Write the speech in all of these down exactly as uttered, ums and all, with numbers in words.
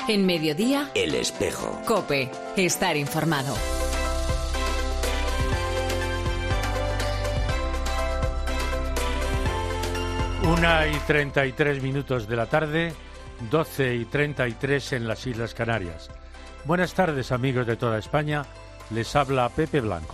En Mediodía, El Espejo. COPE. Estar informado. Una y treinta y tres minutos de la tarde, doce y treinta y tres en las Islas Canarias. Buenas tardes, amigos de toda España. Les habla Pepe Blanco.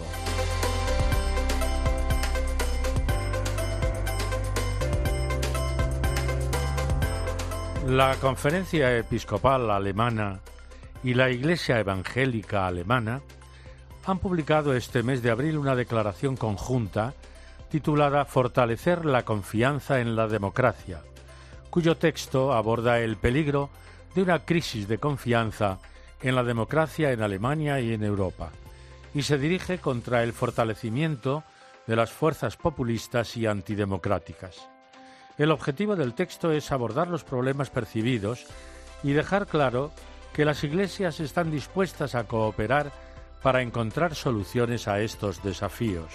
La Conferencia Episcopal Alemana y la Iglesia Evangélica Alemana han publicado este mes de abril una declaración conjunta titulada Fortalecer la confianza en la democracia, cuyo texto aborda el peligro de una crisis de confianza en la democracia en Alemania y en Europa, y se dirige contra el fortalecimiento de las fuerzas populistas y antidemocráticas. El objetivo del texto es abordar los problemas percibidos y dejar claro que las iglesias están dispuestas a cooperar para encontrar soluciones a estos desafíos.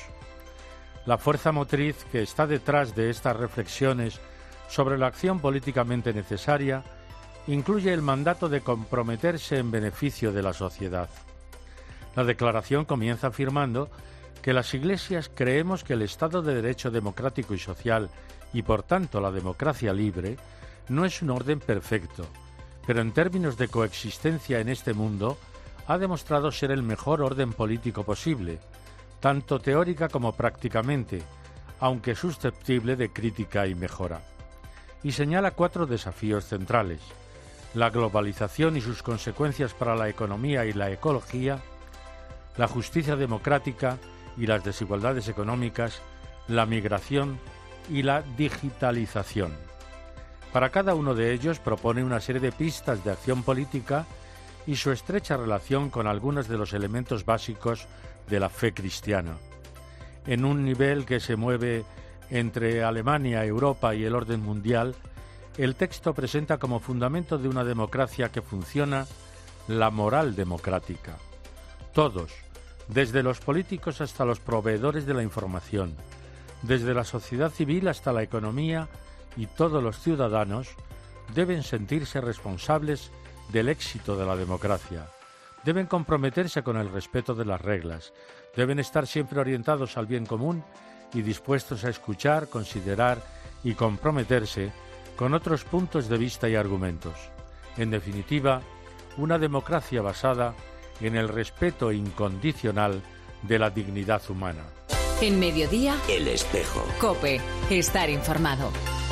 La fuerza motriz que está detrás de estas reflexiones sobre la acción políticamente necesaria incluye el mandato de comprometerse en beneficio de la sociedad. La declaración comienza afirmando que las iglesias creemos que el Estado de Derecho democrático y social y por tanto la democracia libre no es un orden perfecto, pero en términos de coexistencia en este mundo ha demostrado ser el mejor orden político posible, tanto teórica como prácticamente, aunque susceptible de crítica y mejora. Y señala cuatro desafíos centrales: la globalización y sus consecuencias para la economía y la ecología, la justicia democrática y las desigualdades económicas, la migración y la digitalización. Para cada uno de ellos propone una serie de pistas de acción política y su estrecha relación con algunos de los elementos básicos de la fe cristiana. En un nivel que se mueve entre Alemania, Europa y el orden mundial, el texto presenta como fundamento de una democracia que funciona la moral democrática. Todos, desde los políticos hasta los proveedores de la información, desde la sociedad civil hasta la economía y todos los ciudadanos, deben sentirse responsables del éxito de la democracia. Deben comprometerse con el respeto de las reglas. Deben estar siempre orientados al bien común y dispuestos a escuchar, considerar y comprometerse con otros puntos de vista y argumentos. En definitiva, una democracia basada en el respeto incondicional de la dignidad humana. En Mediodía, El Espejo. COPE. Estar informado.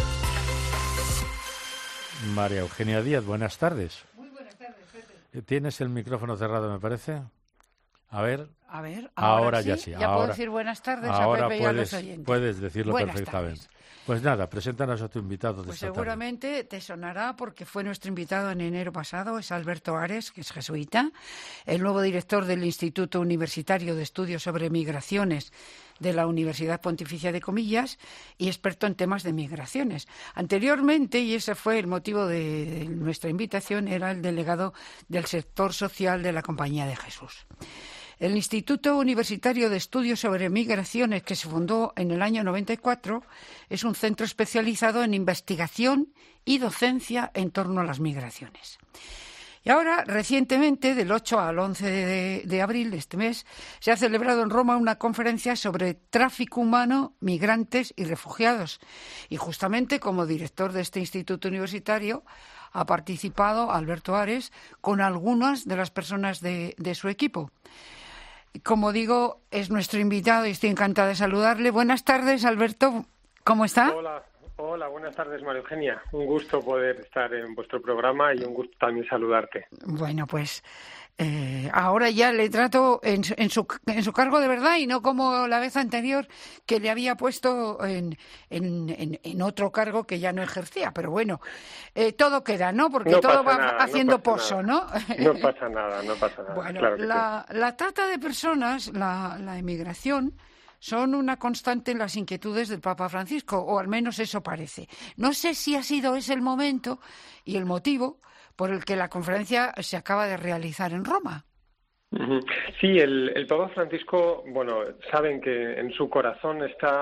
María Eugenia Díaz, buenas tardes. Muy buenas tardes, Pepe. ¿Tienes el micrófono cerrado, me parece? A ver. A ver, ahora, ahora ya sí. sí. Ya ahora, puedo decir buenas tardes ahora a Pepe y puedes, a los oyentes. puedes decirlo Buenas perfectamente. tardes. Pues nada, preséntanos a tu invitado de Pues esta seguramente tarde. te sonará porque fue nuestro invitado en enero pasado, es Alberto Ares, que es jesuita, el nuevo director del Instituto Universitario de Estudios sobre Migraciones de la Universidad Pontificia de Comillas y experto en temas de migraciones. Anteriormente, y ese fue el motivo de nuestra invitación, era el delegado del sector social de la Compañía de Jesús. El Instituto Universitario de Estudios sobre Migraciones, que se fundó en el año noventa y cuatro, es un centro especializado en investigación y docencia en torno a las migraciones. Y ahora, recientemente, del ocho al once de, de abril de este mes, se ha celebrado en Roma una conferencia sobre tráfico humano, migrantes y refugiados. Y justamente como director de este instituto universitario ha participado Alberto Ares con algunas de las personas de, de su equipo. Como digo, es nuestro invitado y estoy encantada de saludarle. Buenas tardes, Alberto. ¿Cómo está? Hola, hola, buenas tardes, María Eugenia. Un gusto poder estar en vuestro programa y un gusto también saludarte. Bueno, pues eh, ahora ya le trato en, en, su, en su cargo de verdad y no como la vez anterior que le había puesto en, en, en, en otro cargo que ya no ejercía. Pero bueno, eh, todo queda, ¿no? Porque no todo va nada, haciendo no pozo, nada. ¿no? No pasa nada, no pasa nada. Bueno, claro que la, sí. la trata de personas, la, la emigración, son una constante en las inquietudes del Papa Francisco, o al menos eso parece. No sé si ha sido ese el momento y el motivo por el que la conferencia se acaba de realizar en Roma. Sí, el, el Papa Francisco, bueno, saben que en su corazón está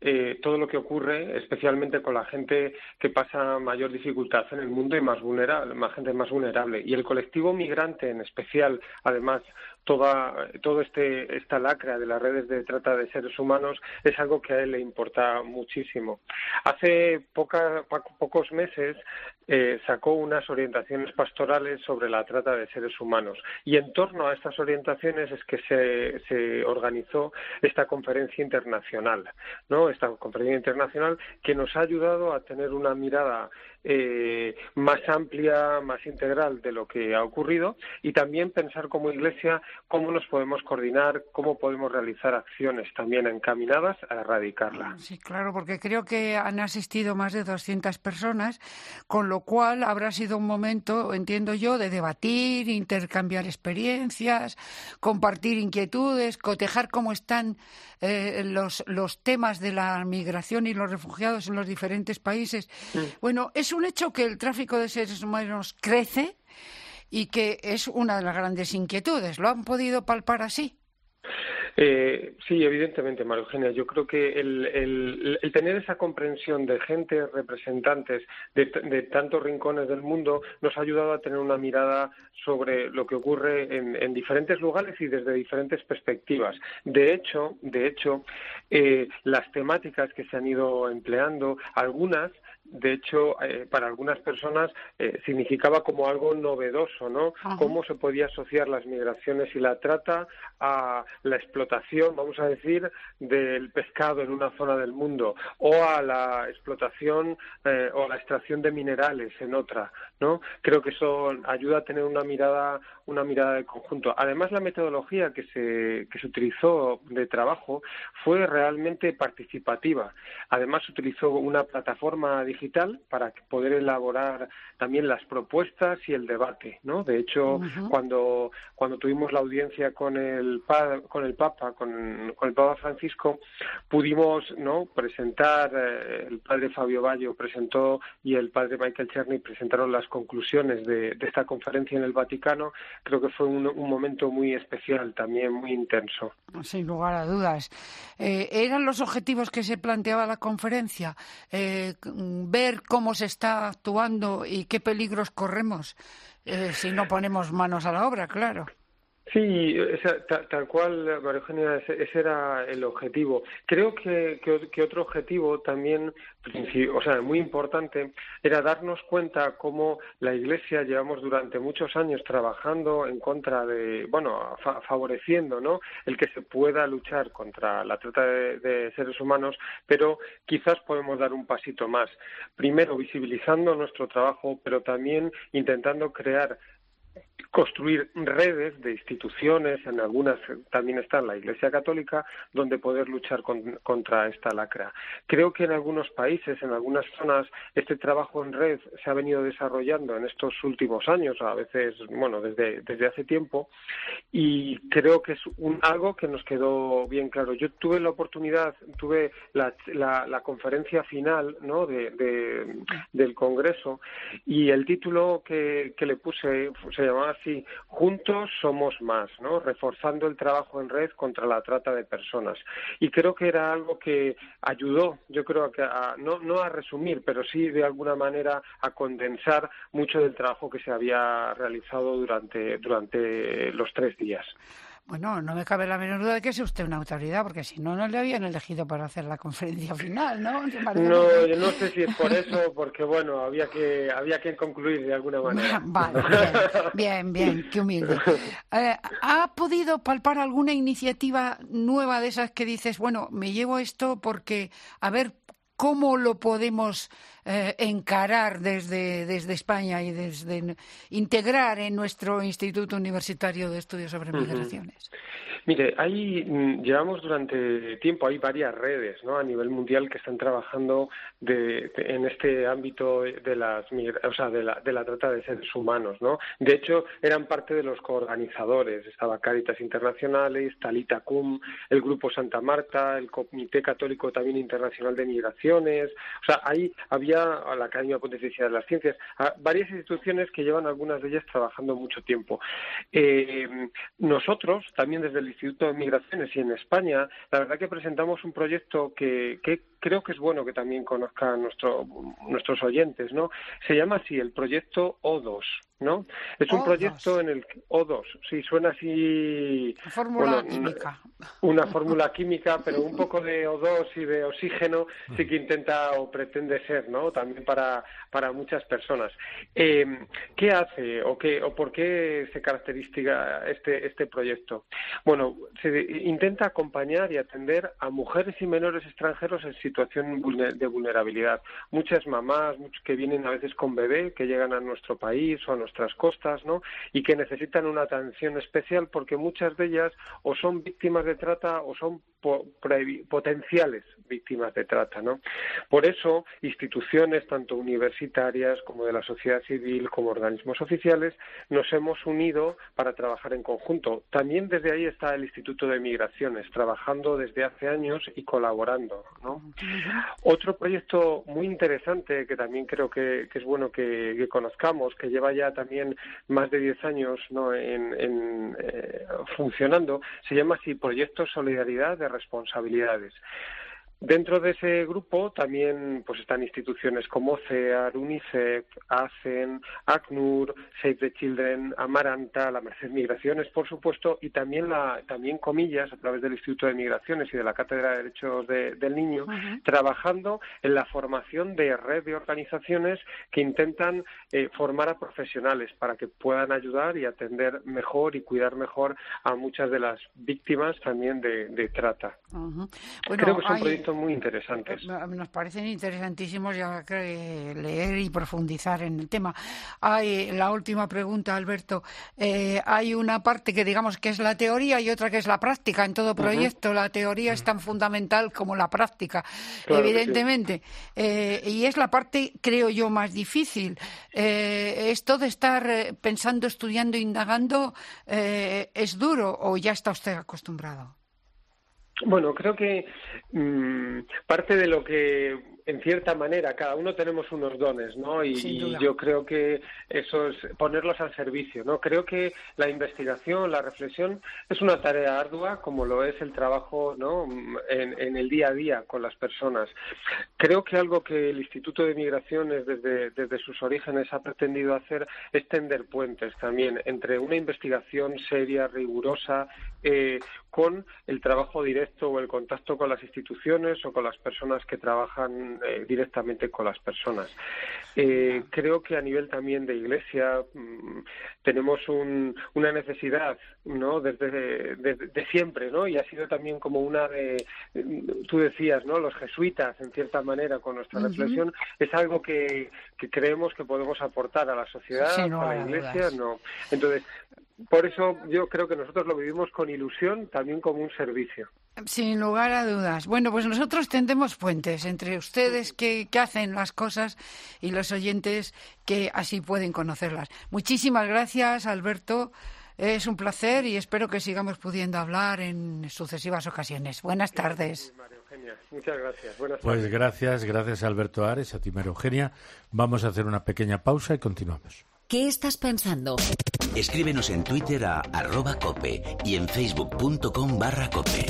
eh, todo lo que ocurre, especialmente con la gente que pasa mayor dificultad en el mundo y más vulnerable, más gente más vulnerable. Y el colectivo migrante en especial, además, toda todo este esta lacra de las redes de trata de seres humanos es algo que a él le importa muchísimo. Hace poca, pocos meses eh, sacó unas orientaciones pastorales sobre la trata de seres humanos, y en torno a estas orientaciones es que se, se organizó esta conferencia internacional, ¿no? Esta conferencia internacional que nos ha ayudado a tener una mirada eh, más amplia, más integral de lo que ha ocurrido, y también pensar como Iglesia cómo nos podemos coordinar, cómo podemos realizar acciones también encaminadas a erradicarla. Sí, claro, porque creo que han asistido más de doscientas personas, con lo cual habrá sido un momento, entiendo yo, de debatir, intercambiar experiencias, compartir inquietudes, cotejar cómo están eh, los, los temas de la migración y los refugiados en los diferentes países. Mm. Bueno, es un hecho que el tráfico de seres humanos crece y que es una de las grandes inquietudes. ¿Lo han podido palpar así? Eh, sí, evidentemente, María Eugenia. Yo creo que el, el, el tener esa comprensión de gente, representantes de, de tantos rincones del mundo, nos ha ayudado a tener una mirada sobre lo que ocurre en, en diferentes lugares y desde diferentes perspectivas. De hecho, de hecho, eh, las temáticas que se han ido empleando, algunas, de hecho, eh, para algunas personas eh, significaba como algo novedoso, ¿no? Ajá. Cómo se podía asociar las migraciones y la trata a la explotación, vamos a decir, del pescado en una zona del mundo, o a la explotación eh, o a la extracción de minerales en otra, ¿no? Creo que eso ayuda a tener una mirada, una mirada de conjunto. Además, la metodología que se que se utilizó de trabajo fue realmente participativa. Además, se utilizó una plataforma digital para poder elaborar también las propuestas y el debate, ¿no? De hecho, uh-huh. cuando cuando tuvimos la audiencia con el pa, con el Papa, con, con el Papa Francisco, pudimos, ¿no?, presentar, eh, el padre Fabio Baggio presentó y el padre Michael Czerny presentaron las conclusiones de, de esta conferencia en el Vaticano. Creo que fue un, un momento muy especial, también muy intenso. Sin lugar a dudas. Eh, ¿Eran los objetivos que se planteaba la conferencia? Eh, ver cómo se está actuando y qué peligros corremos eh, si no ponemos manos a la obra, claro. Sí, esa, tal, tal cual, María Eugenia, ese, ese era el objetivo. Creo que, que, que otro objetivo también, o sea, muy importante, era darnos cuenta cómo la Iglesia llevamos durante muchos años trabajando en contra de, bueno, fa, favoreciendo, ¿no?, el que se pueda luchar contra la trata de, de seres humanos, pero quizás podemos dar un pasito más. Primero, visibilizando nuestro trabajo, pero también intentando crear construir redes de instituciones, en algunas también está la Iglesia Católica, donde poder luchar con, contra esta lacra. Creo que en algunos países, en algunas zonas, este trabajo en red se ha venido desarrollando en estos últimos años, a veces, bueno, desde, desde hace tiempo, y creo que es un, algo que nos quedó bien claro. Yo tuve la oportunidad, tuve la, la, la conferencia final, ¿no?, de, de, del Congreso, y el título que, que le puse se llamaba así: Juntos somos más, ¿no?, reforzando el trabajo en red contra la trata de personas. Y creo que era algo que ayudó, yo creo que a, no, no a resumir, pero sí de alguna manera a condensar mucho del trabajo que se había realizado durante, durante los tres días. Bueno, no me cabe la menor duda de que sea usted una autoridad, porque si no, no le habían elegido para hacer la conferencia final, ¿no? No, yo no sé si es por eso, porque bueno, había que había que concluir de alguna manera. Vale, bien, bien, bien, qué humilde. Eh, ¿Ha podido palpar alguna iniciativa nueva de esas que dices, bueno, me llevo esto porque, a ver, ¿cómo lo podemos eh, encarar desde, desde España y desde integrar en nuestro Instituto Universitario de Estudios sobre Migraciones? Uh-huh. Mire, hay, llevamos durante tiempo, hay varias redes, ¿no?, a nivel mundial que están trabajando de, de, en este ámbito de las, o sea, de la, de la trata de seres humanos, ¿no? De hecho, eran parte de los coorganizadores. Estaba Cáritas Internacionales, Talita Cum, el Grupo Santa Marta, el Comité Católico también Internacional de Migraciones. O sea, ahí había la Academia Pontificia de las Ciencias, varias instituciones que llevan algunas de ellas trabajando mucho tiempo. Eh, nosotros, también desde el Instituto de Migraciones y en España, la verdad que presentamos un proyecto que, que creo que es bueno que también conozcan nuestro, nuestros oyentes, ¿no? Se llama así el proyecto O dos, ¿no? Es un O dos. proyecto en el que, O dos, sí, suena así... Fórmula bueno, química. Una fórmula química, pero un poco de O dos y de oxígeno sí que intenta o pretende ser, ¿no? También para, para muchas personas. Eh, ¿Qué hace o qué o por qué se caracteriza este, este proyecto? Bueno, se intenta acompañar y atender a mujeres y menores extranjeros en situación de vulnerabilidad. Muchas mamás, muchos que vienen a veces con bebé, que llegan a nuestro país o a nuestras costas, ¿no? Y que necesitan una atención especial porque muchas de ellas o son víctimas de trata o son po- potenciales víctimas de trata, ¿no? Por eso, instituciones tanto universitarias como de la sociedad civil como organismos oficiales nos hemos unido para trabajar en conjunto. También desde ahí está el Instituto de Migraciones, trabajando desde hace años y colaborando, ¿no? Otro proyecto muy interesante que también creo que, que es bueno que, que conozcamos, que lleva ya también más de diez años, ¿no? en, en eh, funcionando, se llama así Proyecto Solidaridad de Responsabilidades. Dentro de ese grupo también pues están instituciones como CEAR, UNICEF, ACEN, ACNUR, Save the Children, Amaranta, la Merced Migraciones, por supuesto, y también la también comillas a través del Instituto de Migraciones y de la Cátedra de Derechos de, del Niño, uh-huh. trabajando en la formación de red de organizaciones que intentan eh, formar a profesionales para que puedan ayudar y atender mejor y cuidar mejor a muchas de las víctimas también de, de trata. Uh-huh. Bueno, creo que son hay... proyectos muy interesantes. Nos parecen interesantísimos ya que leer y profundizar en el tema. Hay la última pregunta, Alberto. Eh, hay una parte que digamos que es la teoría y otra que es la práctica en todo proyecto. Uh-huh. La teoría es tan fundamental como la práctica, claro, evidentemente. Sí. Eh, y es la parte, creo yo, más difícil. Eh, esto de estar pensando, estudiando, indagando, eh, ¿es duro o ya está usted acostumbrado? Bueno, creo que mmm, parte de lo que, en cierta manera, cada uno tenemos unos dones, ¿no? Y, y yo creo que eso es ponerlos al servicio, ¿no? Creo que la investigación, la reflexión, es una tarea ardua, como lo es el trabajo, ¿no? En, en el día a día con las personas. Creo que algo que el Instituto de Migraciones, desde, desde sus orígenes, ha pretendido hacer es tender puentes también entre una investigación seria, rigurosa, eh, con el trabajo directo o el contacto con las instituciones o con las personas que trabajan eh, directamente con las personas. Eh, creo que a nivel también de Iglesia mmm, tenemos un, una necesidad, ¿no? Desde, desde de siempre, ¿no? Y ha sido también como una de, tú decías, ¿no? Los jesuitas, en cierta manera, con nuestra uh-huh. reflexión, es algo que, que creemos que podemos aportar a la sociedad, sí, no, a la Iglesia, no. Entonces, por eso yo creo que nosotros lo vivimos con ilusión, también como un servicio. Sin lugar a dudas. Bueno, pues nosotros tendemos puentes entre ustedes que, que hacen las cosas y los oyentes que así pueden conocerlas. Muchísimas gracias, Alberto. Es un placer y espero que sigamos pudiendo hablar en sucesivas ocasiones. Buenas tardes. Sí, María Eugenia. Muchas gracias. Buenas pues tardes. gracias, gracias Alberto Ares, a ti María Eugenia. Vamos a hacer una pequeña pausa y continuamos. ¿Qué estás pensando? Escríbenos en Twitter a arroba cope y en facebook.com barra cope.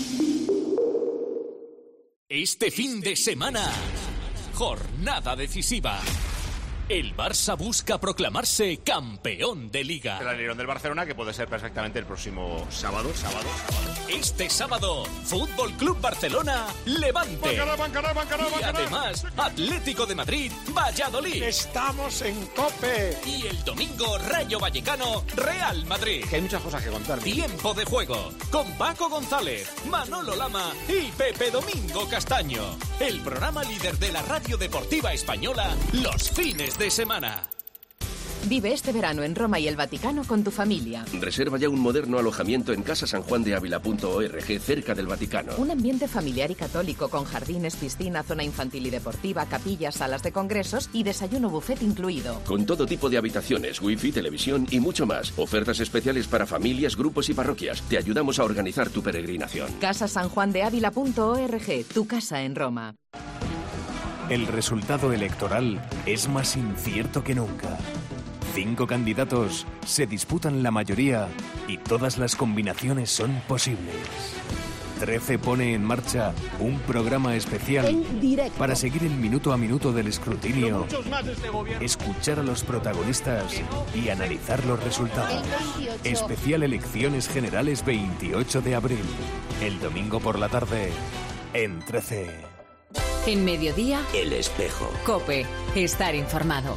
Este fin de semana, jornada decisiva. El Barça busca proclamarse campeón de Liga. El alerón del Barcelona, que puede ser perfectamente el próximo sábado, sábado, sábado. Este sábado, Fútbol Club Barcelona, Levante. Bancará, bancará, bancará, y bancará. además, Atlético de Madrid, Valladolid. Estamos en COPE. Y el domingo, Rayo Vallecano, Real Madrid. Que hay muchas cosas que contar. Tiempo de juego, con Paco González, Manolo Lama y Pepe Domingo Castaño. El programa líder de la radio deportiva española, los fines de semana. Vive este verano en Roma y el Vaticano con tu familia. Reserva ya un moderno alojamiento en casa san juan de ávila punto org, cerca del Vaticano. Un ambiente familiar y católico con jardines, piscina, zona infantil y deportiva, capillas, salas de congresos y desayuno buffet incluido. Con todo tipo de habitaciones, wifi, televisión y mucho más. Ofertas especiales para familias, grupos y parroquias. Te ayudamos a organizar tu peregrinación. casa san juan de ávila punto org, tu casa en Roma. El resultado electoral es más incierto que nunca. Cinco candidatos se disputan la mayoría y todas las combinaciones son posibles. trece pone en marcha un programa especial para seguir el minuto a minuto del escrutinio, escuchar a los protagonistas y analizar los resultados. Especial Elecciones Generales veintiocho de abril, el domingo por la tarde, en trece. En Mediodía, El Espejo. COPE. Estar informado.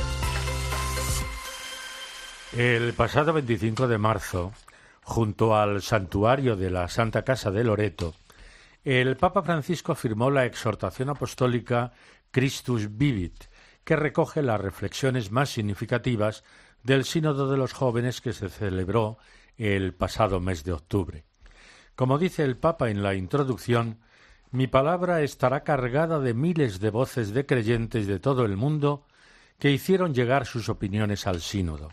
El pasado veinticinco de marzo, junto al santuario de la Santa Casa de Loreto, el Papa Francisco firmó la exhortación apostólica Christus Vivit, que recoge las reflexiones más significativas del Sínodo de los Jóvenes que se celebró el pasado mes de octubre. Como dice el Papa en la introducción, mi palabra estará cargada de miles de voces de creyentes de todo el mundo que hicieron llegar sus opiniones al Sínodo.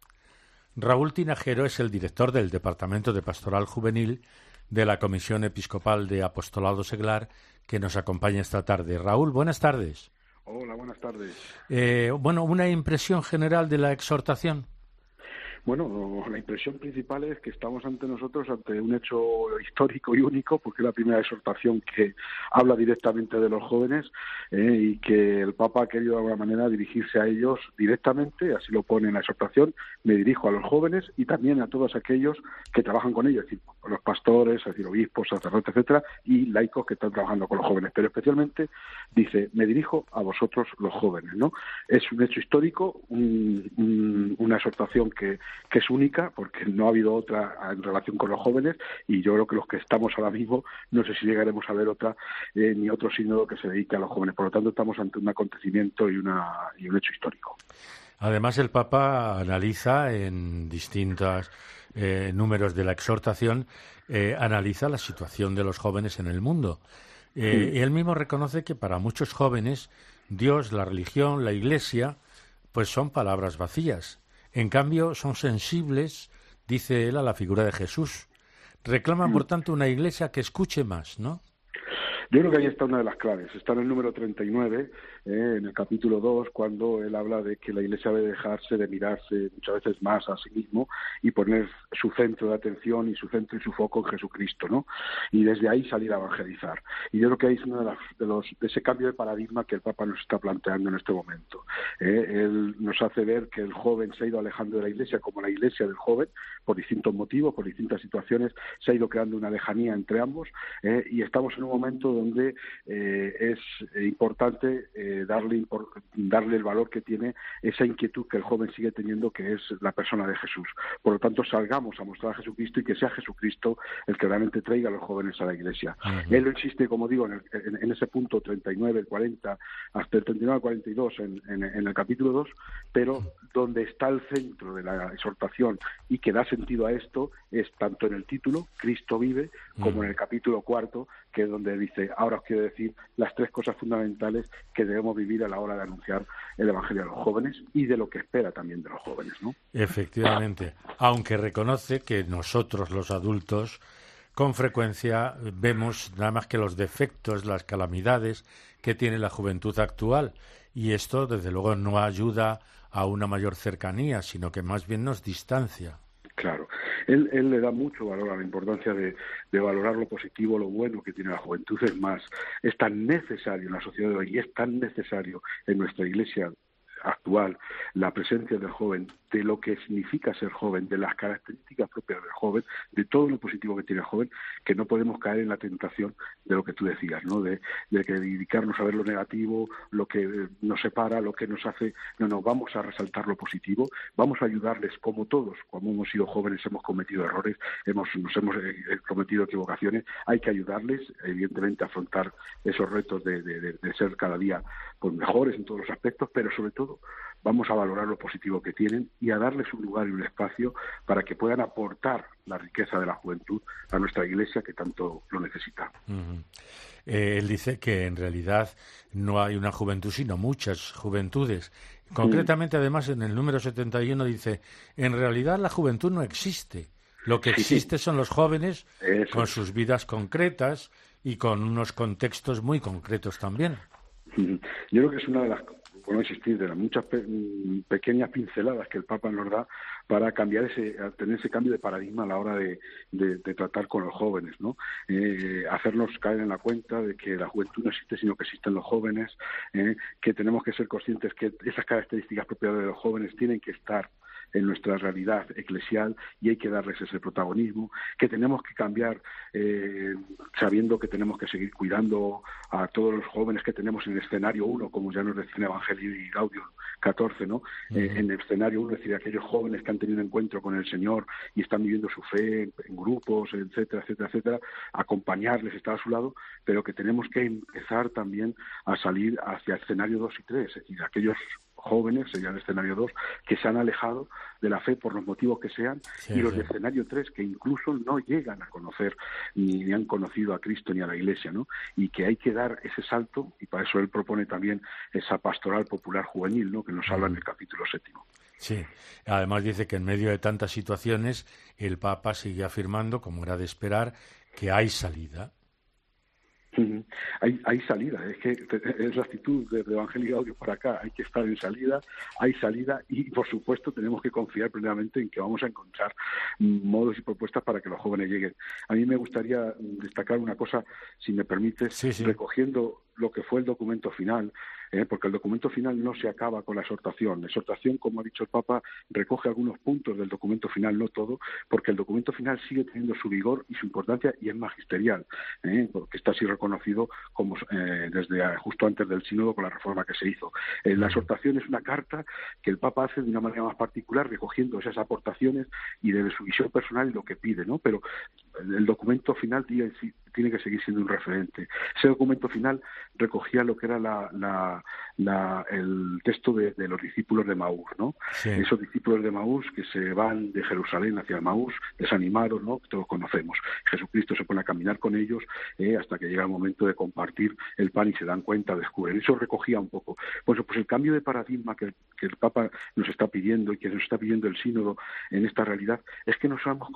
Raúl Tinajero es el director del Departamento de Pastoral Juvenil de la Comisión Episcopal de Apostolado Seglar, que nos acompaña esta tarde. Raúl, buenas tardes. Hola, buenas tardes. Eh, bueno, una impresión general de la exhortación. Bueno, la impresión principal es que estamos ante nosotros ante un hecho histórico y único, porque es la primera exhortación que habla directamente de los jóvenes eh, y que el Papa ha querido de alguna manera dirigirse a ellos directamente, así lo pone en la exhortación, me dirijo a los jóvenes y también a todos aquellos que trabajan con ellos, es decir, los pastores, es decir, obispos, sacerdotes, etcétera, y laicos que están trabajando con los jóvenes, pero especialmente dice, me dirijo a vosotros los jóvenes, ¿no? Es un hecho histórico, un, un, una exhortación que que es única, porque no ha habido otra en relación con los jóvenes, y yo creo que los que estamos ahora mismo, no sé si llegaremos a ver otra, eh, ni otro sínodo que se dedique a los jóvenes. Por lo tanto, estamos ante un acontecimiento y, una, y un hecho histórico. Además, el Papa analiza en distintos eh, números de la exhortación, eh, analiza la situación de los jóvenes en el mundo. Eh, sí. Y él mismo reconoce que para muchos jóvenes, Dios, la religión, la Iglesia, pues son palabras vacías. En cambio, son sensibles, dice él, a la figura de Jesús. Reclaman, por tanto, una iglesia que escuche más, ¿no? Yo creo que ahí está una de las claves. Está en el número treinta y nueve, eh, en el capítulo dos, cuando él habla de que la Iglesia debe dejarse de mirarse muchas veces más a sí mismo y poner su centro de atención y su centro y su foco en Jesucristo, ¿no? Y desde ahí salir a evangelizar. Y yo creo que ahí es uno de, las, de, los, de ese cambio de paradigma que el Papa nos está planteando en este momento. Eh, él nos hace ver que el joven se ha ido alejando de la Iglesia como la Iglesia del joven, por distintos motivos, por distintas situaciones, se ha ido creando una lejanía entre ambos, eh, y estamos en un momento donde eh, es importante eh, darle, impor darle el valor que tiene esa inquietud que el joven sigue teniendo, que es la persona de Jesús. Por lo tanto, salgamos a mostrar a Jesucristo y que sea Jesucristo el que realmente traiga a los jóvenes a la Iglesia. Uh-huh. Él lo insiste, como digo, en, el, en, en ese punto treinta y nueve, cuarenta, hasta el treinta y nueve al cuarenta y dos en, en, en el capítulo dos, pero donde está el centro de la exhortación y que da sentido a esto es tanto en el título, Cristo vive, como uh-huh. en el capítulo cuarto, que es donde dice, ahora os quiero decir las tres cosas fundamentales que debemos vivir a la hora de anunciar el Evangelio a los jóvenes y de lo que espera también de los jóvenes, ¿no? Efectivamente, aunque reconoce que nosotros los adultos con frecuencia vemos nada más que los defectos, las calamidades que tiene la juventud actual, y esto desde luego no ayuda a una mayor cercanía, sino que más bien nos distancia. Claro, él, él le da mucho valor a la importancia de, de valorar lo positivo, lo bueno que tiene la juventud. Es más, es tan necesario en la sociedad de hoy y es tan necesario en nuestra Iglesia actual la presencia del joven, de lo que significa ser joven, de las características propias del joven, de todo lo positivo que tiene el joven, que no podemos caer en la tentación de lo que tú decías, ¿no? De, de que dedicarnos a ver lo negativo, lo que nos separa, lo que nos hace. No, no, vamos a resaltar lo positivo, vamos a ayudarles, como todos, como hemos sido jóvenes, hemos cometido errores, hemos nos hemos eh, cometido equivocaciones, hay que ayudarles, evidentemente, a afrontar esos retos de, de, de, de ser cada día pues, mejores en todos los aspectos, pero sobre todo vamos a valorar lo positivo que tienen y a darles un lugar y un espacio para que puedan aportar la riqueza de la juventud a nuestra Iglesia, que tanto lo necesita. Uh-huh. eh, él dice que en realidad no hay una juventud, sino muchas juventudes. Concretamente, uh-huh. además, en el número setenta y uno dice, en realidad la juventud no existe. Lo que existe sí. son los jóvenes Eso. con sus vidas concretas y con unos contextos muy concretos también. Uh-huh. Yo creo que es una de las vuelvo a insistir, de las muchas pe pequeñas pinceladas que el Papa nos da para cambiar ese, tener ese cambio de paradigma a la hora de, de, de tratar con los jóvenes, ¿no? Eh, hacernos caer en la cuenta de que la juventud no existe, sino que existen los jóvenes, eh, que tenemos que ser conscientes que esas características propias de los jóvenes tienen que estar en nuestra realidad eclesial y hay que darles ese protagonismo, que tenemos que cambiar eh, sabiendo que tenemos que seguir cuidando a todos los jóvenes que tenemos en el escenario uno, como ya nos decía en Evangelii Gaudium catorce, ¿no? Uh-huh. eh, en el escenario uno, es decir, aquellos jóvenes que han tenido un encuentro con el Señor y están viviendo su fe en, en grupos, etcétera, etcétera, etcétera, acompañarles, estar a su lado, pero que tenemos que empezar también a salir hacia el escenario dos y tres, es decir, aquellos jóvenes, sería el escenario dos, que se han alejado de la fe por los motivos que sean, sí, y los sí. de escenario tres, que incluso no llegan a conocer ni, ni han conocido a Cristo ni a la Iglesia, ¿no? Y que hay que dar ese salto, y para eso él propone también esa pastoral popular juvenil, ¿no? Que nos habla en el capítulo séptimo. Sí, además dice que en medio de tantas situaciones el Papa sigue afirmando, como era de esperar, que hay salida. Uh-huh. Hay, hay salida, es que es la actitud de, de Evangelii Gaudium para acá, hay que estar en salida, hay salida y por supuesto tenemos que confiar plenamente en que vamos a encontrar modos y propuestas para que los jóvenes lleguen. A mí me gustaría destacar una cosa, si me permites, sí, sí. recogiendo lo que fue el documento final, eh, porque el documento final no se acaba con la exhortación. La exhortación, como ha dicho el Papa, recoge algunos puntos del documento final, no todo, porque el documento final sigue teniendo su vigor y su importancia y es magisterial, eh, porque está así reconocido como eh, desde justo antes del sínodo con la reforma que se hizo. Eh, la exhortación es una carta que el Papa hace de una manera más particular, recogiendo esas aportaciones y desde su visión personal y lo que pide, ¿no? Pero el documento final tiene, tiene que seguir siendo un referente. Ese documento final recogía lo que era la, la, la, el texto de, de los discípulos de Maús, ¿no? Sí. Esos discípulos de Maús que se van de Jerusalén hacia Maús, desanimados, ¿no? Que todos conocemos. Jesucristo se pone a caminar con ellos eh, hasta que llega el momento de compartir el pan y se dan cuenta, descubren. Eso recogía un poco. Pues, pues el cambio de paradigma que, que el Papa nos está pidiendo y que nos está pidiendo el sínodo en esta realidad es que, nos seamos,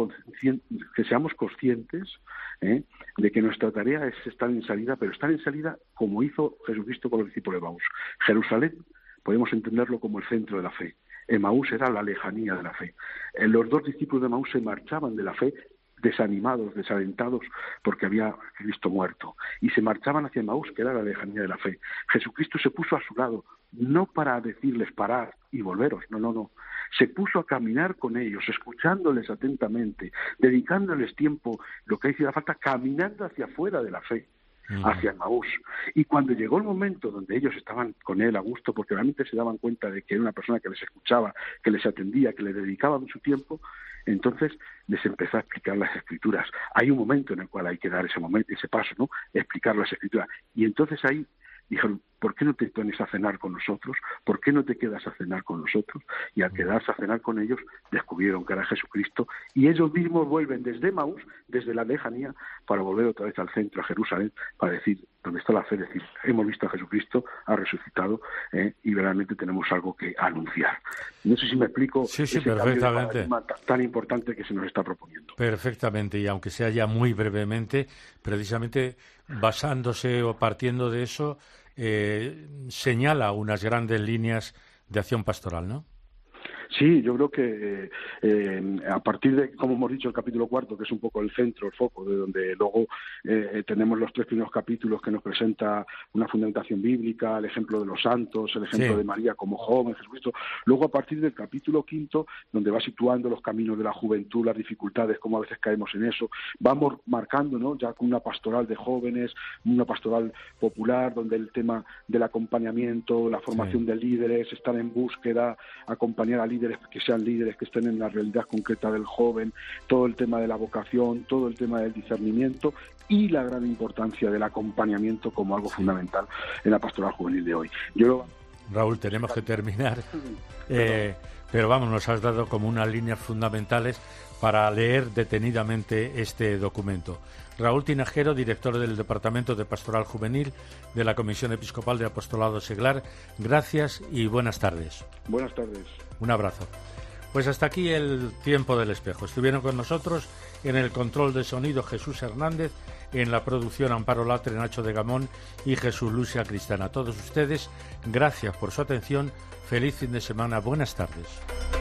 que seamos conscientes eh, de que nuestra tarea es estar en salida, pero estar en salida como hizo Jesucristo con los discípulos de Maús. Jerusalén podemos entenderlo como el centro de la fe. Emaús era la lejanía de la fe. Los dos discípulos de Maús se marchaban de la fe desanimados, desalentados, porque había Cristo muerto, y se marchaban hacia Emaús, que era la lejanía de la fe. Jesucristo se puso a su lado, no para decirles parar y volveros, no, no, no. Se puso a caminar con ellos, escuchándoles atentamente, dedicándoles tiempo, lo que hiciera falta, caminando hacia afuera de la fe, hacia Emaús. Y cuando llegó el momento donde ellos estaban con él a gusto, porque realmente se daban cuenta de que era una persona que les escuchaba, que les atendía, que les dedicaba su tiempo, entonces les empezó a explicar las Escrituras. Hay un momento en el cual hay que dar ese momento, ese paso, ¿no? Explicar las Escrituras. Y entonces ahí dijeron, ¿por qué no te pones a cenar con nosotros? ¿Por qué no te quedas a cenar con nosotros? Y al quedarse a cenar con ellos, descubrieron que era Jesucristo, y ellos mismos vuelven desde Emaús, desde la lejanía, para volver otra vez al centro, a Jerusalén, para decir, ¿dónde está la fe? Decir, hemos visto a Jesucristo, ha resucitado, ¿eh? Y realmente tenemos algo que anunciar. No sé si me explico. Sí, sí, ese perfectamente. Cambio de tan importante que se nos está proponiendo. Perfectamente, y aunque sea ya muy brevemente, precisamente basándose o partiendo de eso, eh, señala unas grandes líneas de acción pastoral, ¿no? Sí, yo creo que eh, a partir de, como hemos dicho, el capítulo cuarto, que es un poco el centro, el foco, de donde luego eh, tenemos los tres primeros capítulos que nos presenta una fundamentación bíblica, el ejemplo de los santos, el ejemplo sí. de María como joven, Jesucristo. Luego, a partir del capítulo quinto, donde va situando los caminos de la juventud, las dificultades, cómo a veces caemos en eso, vamos marcando, ¿no? Ya con una pastoral de jóvenes, una pastoral popular, donde el tema del acompañamiento, la formación sí. de líderes, estar en búsqueda, acompañar a líderes que sean líderes, que estén en la realidad concreta del joven, todo el tema de la vocación, todo el tema del discernimiento y la gran importancia del acompañamiento como algo fundamental en la pastoral juvenil de hoy. Yo Raúl, tenemos que terminar, eh, pero vamos, nos has dado como unas líneas fundamentales para leer detenidamente este documento. Raúl Tinajero, director del Departamento de Pastoral Juvenil de la Comisión Episcopal de Apostolado Seglar, gracias y buenas tardes. Buenas tardes. Un abrazo. Pues hasta aquí el tiempo del espejo. Estuvieron con nosotros en el control de sonido Jesús Hernández, en la producción Amparo Latre, Nacho de Gamón y Jesús Lucia Cristana. A todos ustedes, gracias por su atención, feliz fin de semana, buenas tardes.